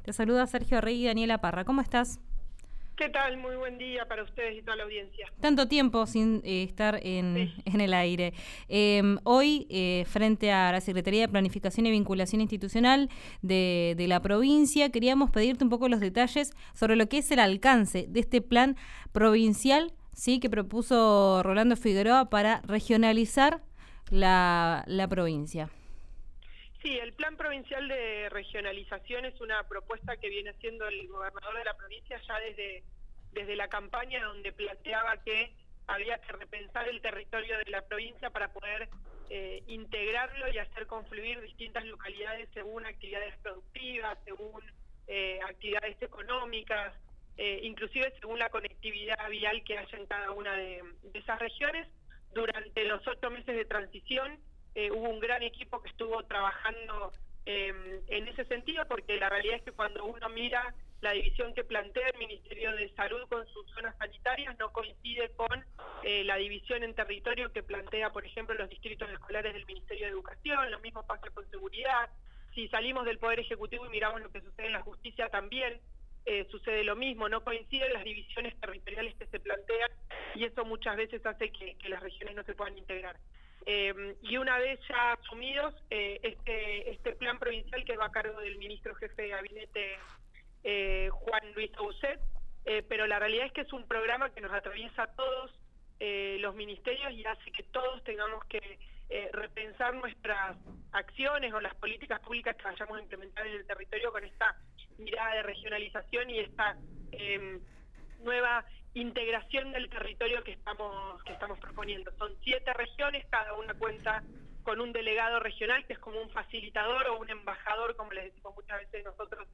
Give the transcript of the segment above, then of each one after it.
Te saluda Sergio Rey y Daniela Parra. ¿Cómo estás? ¿Qué tal? Muy buen día para ustedes y toda la audiencia. Tanto tiempo sin estar en el aire. Hoy, frente a la Secretaría de Planificación y Vinculación Institucional de la provincia, queríamos pedirte un poco los detalles sobre lo que es el alcance de este plan provincial, ¿sí?, que propuso Rolando Figueroa para regionalizar la provincia. Sí, el plan provincial de regionalización es una propuesta que viene haciendo el gobernador de la provincia ya desde la campaña, donde planteaba que había que repensar el territorio de la provincia para poder integrarlo y hacer confluir distintas localidades según actividades productivas, según actividades económicas, inclusive según la conectividad vial que haya en cada una de esas regiones. Durante los 8 meses de transición hubo un gran equipo que estuvo trabajando en ese sentido, porque la realidad es que cuando uno mira la división que plantea el Ministerio de Salud con sus zonas sanitarias, no coincide con la división en territorio que plantea, por ejemplo, los distritos escolares del Ministerio de Educación. Lo mismo pasa con seguridad. Si salimos del Poder Ejecutivo y miramos lo que sucede en la justicia, también sucede lo mismo. No coinciden las divisiones territoriales que se plantean, y eso muchas veces hace que las regiones no se puedan integrar. Y una vez ya asumidos, este plan provincial, que va a cargo del ministro jefe de gabinete, Juan Luis Abuset, pero la realidad es que es un programa que nos atraviesa a todos los ministerios y hace que todos tengamos que repensar nuestras acciones o las políticas públicas que vayamos a implementar en el territorio con esta mirada de regionalización y esta nueva integración del territorio que estamos proponiendo. Son 7 regiones, cada una cuenta con un delegado regional que es como un facilitador o un embajador, como les decimos muchas veces nosotros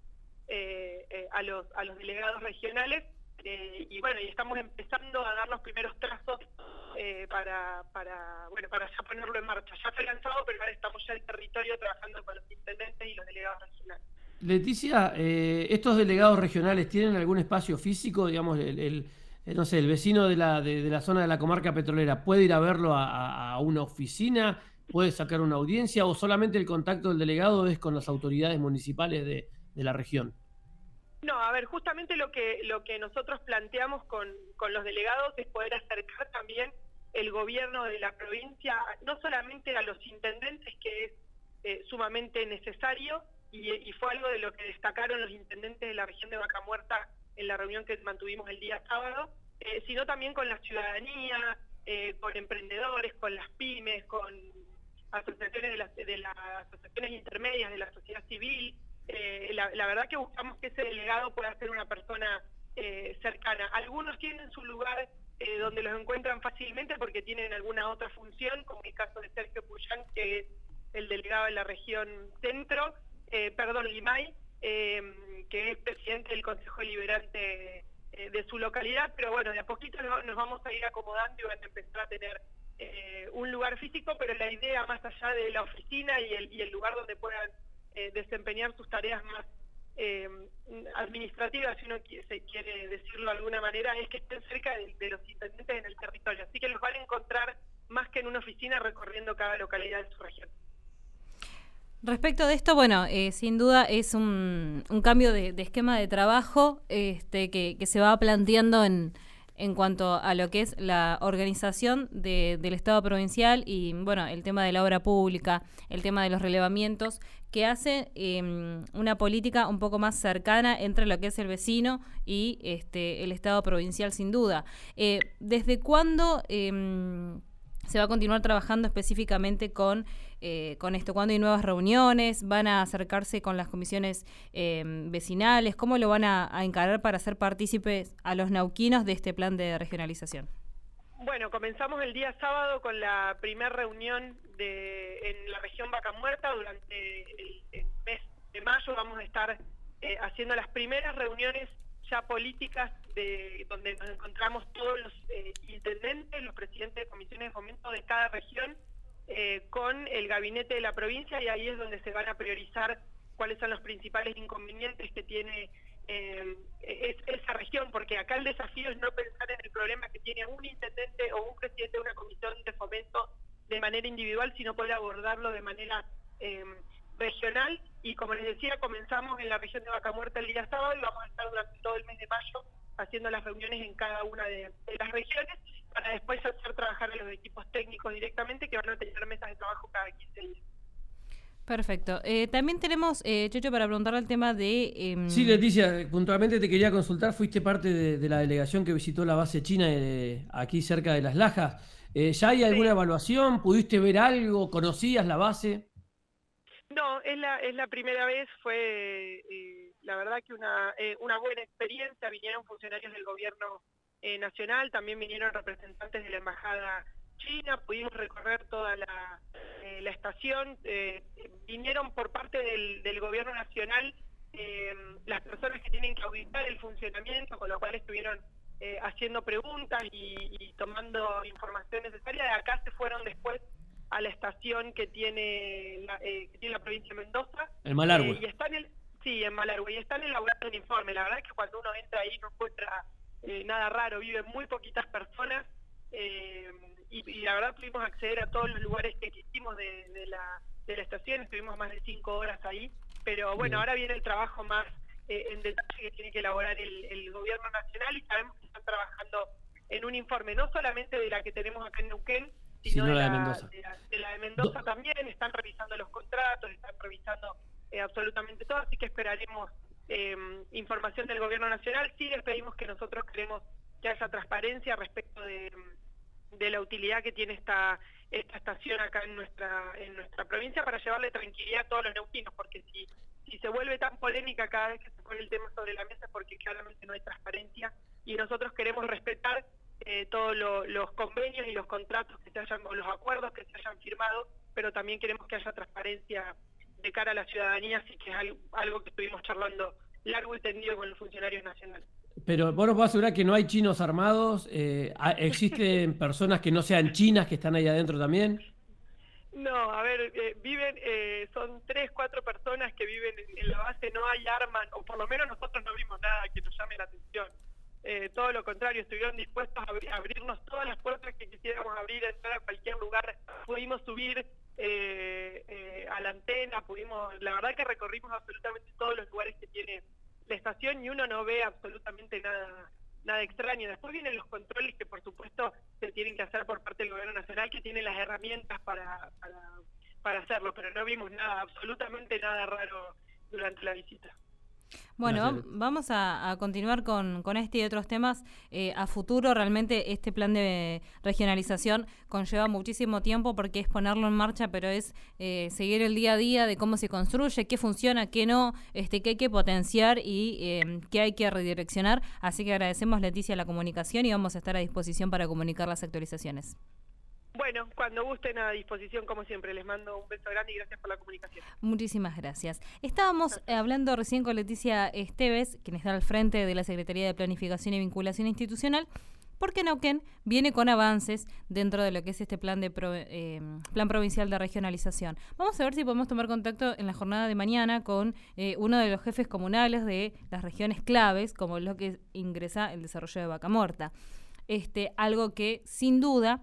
a los delegados regionales, y bueno, y estamos empezando a dar los primeros trazos para ya ponerlo en marcha. Ya fue lanzado, pero ahora estamos ya en territorio trabajando con los intendentes y los delegados regionales. Leticia, ¿estos delegados regionales tienen algún espacio físico? Digamos, no sé, el vecino de la zona de la comarca petrolera, ¿puede ir a verlo a una oficina? ¿Puede sacar una audiencia? ¿O solamente el contacto del delegado es con las autoridades municipales de la región? No, a ver, justamente lo que nosotros planteamos con los delegados es poder acercar también el gobierno de la provincia, no solamente a los intendentes, que es sumamente necesario, y fue algo de lo que destacaron los intendentes de la región de Vaca Muerta en la reunión que mantuvimos el día sábado, sino también con la ciudadanía, con emprendedores, con las pymes, con asociaciones de las asociaciones intermedias de la sociedad civil. La verdad que buscamos que ese delegado pueda ser una persona cercana. Algunos tienen su lugar donde los encuentran fácilmente porque tienen alguna otra función, como el caso de Sergio Puyán, que es el delegado de la región centro, Limay, que es presidente del Consejo Deliberante de su localidad, pero bueno, de a poquito nos vamos a ir acomodando y van a empezar a tener un lugar físico, pero la idea, más allá de la oficina y el lugar donde puedan desempeñar sus tareas más administrativas, si uno se quiere decirlo de alguna manera, es que estén cerca de los intendentes en el territorio, así que los van a encontrar más que en una oficina recorriendo cada localidad de su región. Respecto de esto, bueno, sin duda es un cambio de esquema de trabajo que se va planteando en cuanto a lo que es la organización del Estado provincial y, bueno, el tema de la obra pública, el tema de los relevamientos, que hace una política un poco más cercana entre lo que es el vecino y el Estado provincial, sin duda. ¿Desde cuándo se va a continuar trabajando específicamente con esto? ¿Cuándo hay nuevas reuniones? ¿Van a acercarse con las comisiones vecinales? ¿Cómo lo van a encarar para hacer partícipes a los neuquinos de este plan de regionalización? Bueno, comenzamos el día sábado con la primera reunión en la región Vaca Muerta. Durante el mes de mayo vamos a estar haciendo las primeras reuniones ya políticas donde nos encontramos todos los intendentes, los presidentes de comisiones de fomento de cada región, con el gabinete de la provincia, y ahí es donde se van a priorizar cuáles son los principales inconvenientes que tiene esa región, porque acá el desafío es no pensar en el problema que tiene un intendente o un presidente de una comisión de fomento de manera individual, sino poder abordarlo de manera regional Y como les decía, comenzamos en la región de Vaca Muerta el día sábado y vamos a estar durante todo el mes de mayo haciendo las reuniones en cada una de las regiones para después hacer trabajar a los equipos técnicos directamente que van a tener mesas de trabajo cada 15 días. Perfecto. También tenemos, Checho, para preguntarle el tema de... Sí, Leticia, puntualmente te quería consultar, fuiste parte de la delegación que visitó la base china aquí cerca de Las Lajas. ¿Ya hay alguna evaluación? ¿Pudiste ver algo? ¿Conocías la base? No, es la primera vez, fue la verdad que una buena experiencia. Vinieron funcionarios del gobierno nacional, también vinieron representantes de la embajada china, pudimos recorrer toda la estación, vinieron por parte del gobierno nacional las personas que tienen que auditar el funcionamiento, con lo cual estuvieron haciendo preguntas y tomando información necesaria. De acá se fueron después a la estación que tiene la provincia de Mendoza. El Malargüe. Y están en Malargüe, y están elaborando un informe. La verdad es que cuando uno entra ahí no encuentra nada raro, viven muy poquitas personas, y la verdad pudimos acceder a todos los lugares que quisimos de la estación. Estuvimos más de 5 horas ahí, pero bueno, ahora viene el trabajo más en detalle que tiene que elaborar el gobierno nacional, y sabemos que están trabajando en un informe no solamente de la que tenemos acá en Neuquén, sino de la de Mendoza también. Están revisando los contratos, están revisando absolutamente todo, así que esperaremos información del gobierno nacional. Sí les pedimos que nosotros queremos que haya transparencia respecto de la utilidad que tiene esta estación acá en nuestra provincia, para llevarle tranquilidad a todos los neuquinos, porque si se vuelve tan polémica cada vez que se pone el tema sobre la mesa es porque claramente no hay transparencia, y nosotros queremos respetar todos los convenios y los contratos que se hayan, o los acuerdos que se hayan firmado, pero también queremos que haya transparencia de cara a la ciudadanía, así que es algo que estuvimos charlando largo y tendido con los funcionarios nacionales. Pero vos nos podés asegurar que no hay chinos armados, ¿existen personas que no sean chinas que están ahí adentro también? No, a ver, viven, son 3, 4 personas que viven en la base, no hay armas, o por lo menos nosotros no vimos nada que nos llame la atención. Todo lo contrario, estuvieron dispuestos a abrirnos todas las puertas que quisiéramos abrir, entrar a cualquier lugar. Pudimos subir a la antena, la verdad que recorrimos absolutamente todos los lugares que tiene la estación, y uno no ve absolutamente nada extraño. Después vienen los controles que por supuesto se tienen que hacer por parte del gobierno nacional, que tiene las herramientas para hacerlo, pero no vimos absolutamente nada raro durante la visita. Bueno, vamos a continuar con este y otros temas. A futuro, realmente este plan de regionalización conlleva muchísimo tiempo, porque es ponerlo en marcha, pero es seguir el día a día de cómo se construye, qué funciona, qué no, qué hay que potenciar y qué hay que redireccionar. Así que agradecemos, Leticia, la comunicación, y vamos a estar a disposición para comunicar las actualizaciones. Bueno, cuando gusten, a disposición como siempre. Les mando un beso grande y gracias por la comunicación. Muchísimas gracias. Estábamos hablando recién con Leticia Esteves, quien está al frente de la Secretaría de Planificación y Vinculación Institucional, porque Neuquén viene con avances dentro de lo que es este plan provincial de regionalización. Vamos a ver si podemos tomar contacto en la jornada de mañana con uno de los jefes comunales de las regiones claves, como lo que ingresa el desarrollo de Vaca Muerta. Algo que sin duda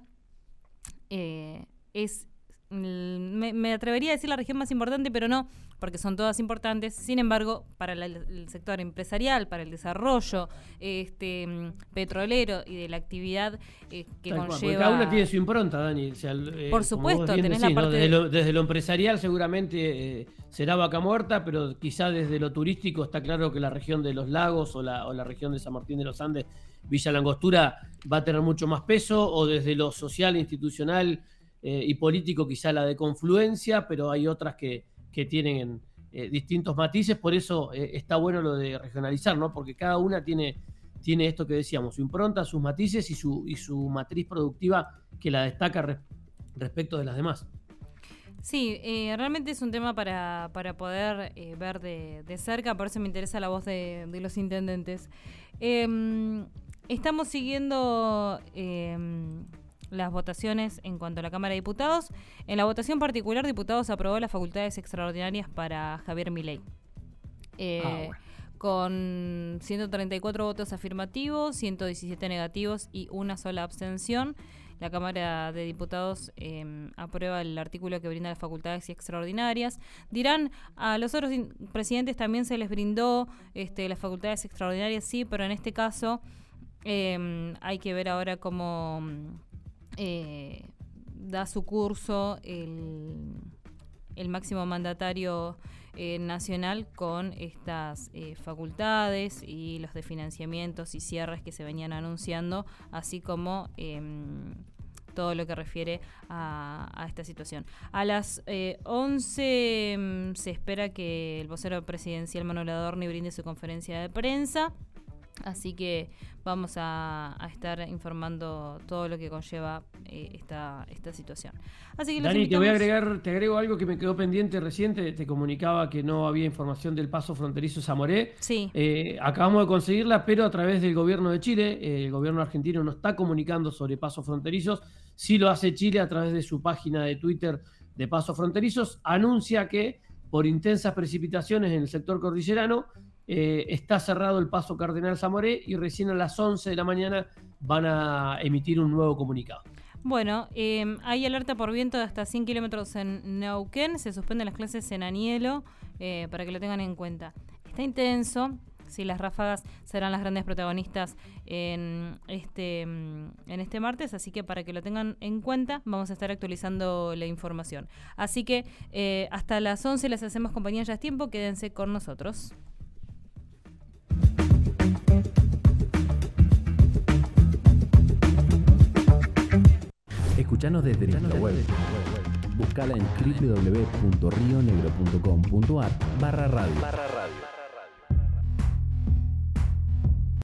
me atrevería a decir la región más importante, pero no, porque son todas importantes. Sin embargo, para el sector empresarial, para el desarrollo petrolero y de la actividad que conlleva... Porque cada una tiene su impronta, Dani. O sea, por supuesto, tenés decís, la parte... ¿no? Desde lo empresarial seguramente será Vaca Muerta, pero quizá desde lo turístico está claro que la región de los lagos o la región de San Martín de los Andes, Villa Langostura, va a tener mucho más peso, o desde lo social, institucional y político quizá la de confluencia, pero hay otras que tienen distintos matices. Por eso está bueno lo de regionalizar, ¿no? Porque cada una tiene esto que decíamos, su impronta, sus matices y su matriz productiva que la destaca respecto de las demás. Sí, realmente es un tema para poder ver de cerca, por eso me interesa la voz de los intendentes. Estamos siguiendo las votaciones en cuanto a la Cámara de Diputados. En la votación particular, diputados aprobó las facultades extraordinarias para Javier Milei. Bueno. Con 134 votos afirmativos, 117 negativos y una sola abstención. la Cámara de Diputados aprueba el artículo que brinda las facultades extraordinarias. Dirán, a los otros presidentes también se les brindó las facultades extraordinarias, sí, pero en este caso hay que ver ahora cómo da su curso el máximo mandatario nacional con estas facultades y los de financiamientos y cierres que se venían anunciando, así como todo lo que refiere a esta situación. A las 11 se espera que el vocero presidencial Manuel Adorni brinde su conferencia de prensa. Así que vamos a estar informando todo lo que conlleva esta situación. Así que Dani, te agrego algo que me quedó pendiente reciente. Te comunicaba que no había información del paso fronterizo Zamoré. Sí. Acabamos de conseguirla, pero a través del gobierno de Chile. El gobierno argentino no está comunicando sobre pasos fronterizos. Sí lo hace Chile a través de su página de Twitter de pasos fronterizos. Anuncia que por intensas precipitaciones en el sector cordillerano está cerrado el paso Cardenal Zamoré y recién a las 11 de la mañana van a emitir un nuevo comunicado. Bueno, hay alerta por viento de hasta 100 kilómetros en Neuquén. Se suspenden las clases en Anielo, para que lo tengan en cuenta. Está intenso. Sí, las ráfagas serán las grandes protagonistas en este martes, así que para que lo tengan en cuenta vamos a estar actualizando la información. Así que hasta las 11 les hacemos compañía, ya es tiempo, quédense con nosotros. Escuchanos desde nuestra web. Buscala en www.rionegro.com.ar/radio.